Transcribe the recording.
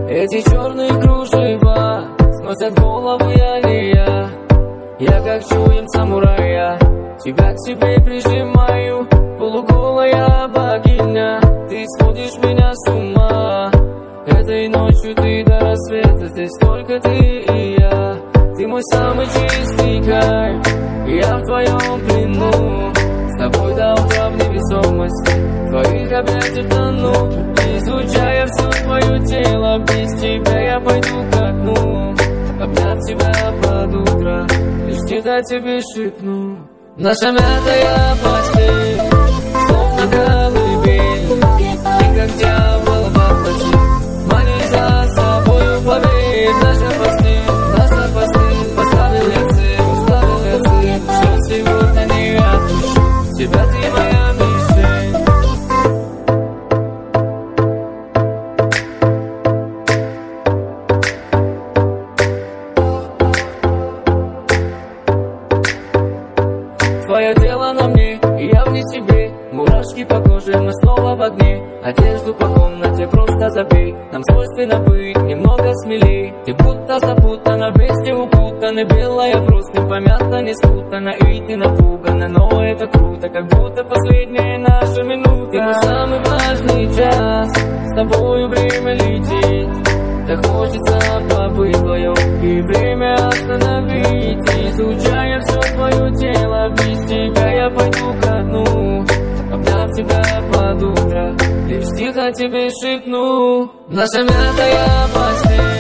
Эти черные кружева сносят голову я. Я как чуем самурая, тебя к себе прижимаю. Полуголая богиня, ты сводишь меня с ума. Этой ночью ты до рассвета, здесь только ты и я. Ты мой самый чистый кайф, я в твоем плену. С тобой до утра в невесомости, в твоих объятиях тону. Изучая все твое тело, без тебя я пойду ко дну. Обняв тебя под утро, лишь всегда тебе шепну. Наша мятая постель, словно колыбель. Ты как дьявол во плоти, манишь за собою, поверь. Наша постель, поставил я цель, что сегодня не отпущу тебя, ты моя мишень. Твое тело на мне, и я вне себе. Мурашки по коже, мы снова в огне. Одежду по комнате просто забей. Нам свойственно быть немного смелей. Ты будто запутана, вместе укутаны. Белая простынь помята, не спутана. И ты напугана, но это круто. Как будто последняя наша минута. Это самый важный час, с тобою время летит. Так хочется побыть вдвоем и время остановить. Изучая все твое тело, без тебя я пойду ко дну. Обняв тебя под утро, лишь тихо тебе шепну. Наша мятая постель,